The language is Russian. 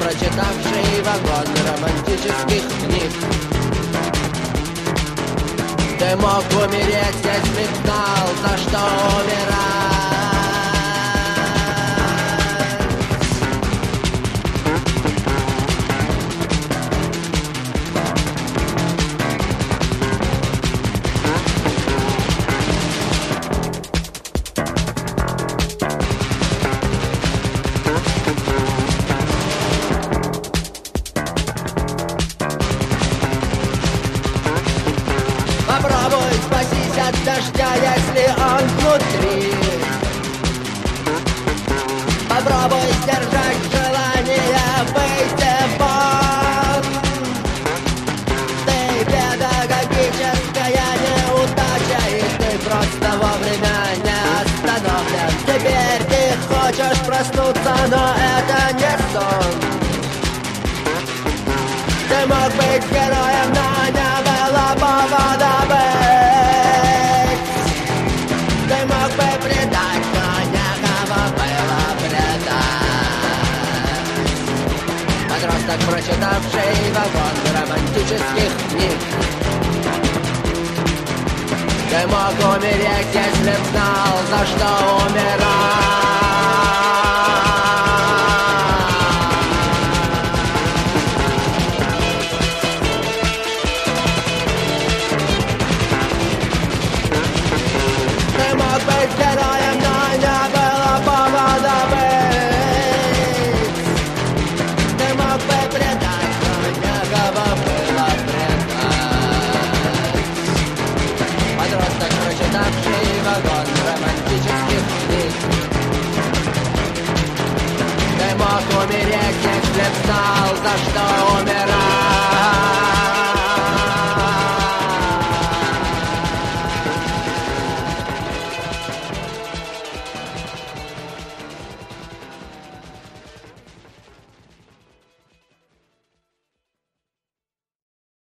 прочитавший вагон романтических книг. Ты мог умереть, если б знал, за что умирать. Попробуй спастись от дождя, если он внутри. Попробуй сдержать желание выйти вон. Ты педагогическая неудача, и ты просто вовремя не остановлен. Теперь ты хочешь проснуться, но это не сон. Ты мог быть героем, но не было повода быть. Ты мог бы предать, но некого было предать. Подросток, прочитавший вагон романтических книг. Ты мог умереть, если б знал, за что умирать. Героем, но не было повода быть. Ты мог бы предать, но некого было предать. Подросток, прочитавший вагон романтических книг. Ты мог умереть, если б знал, за что умереть.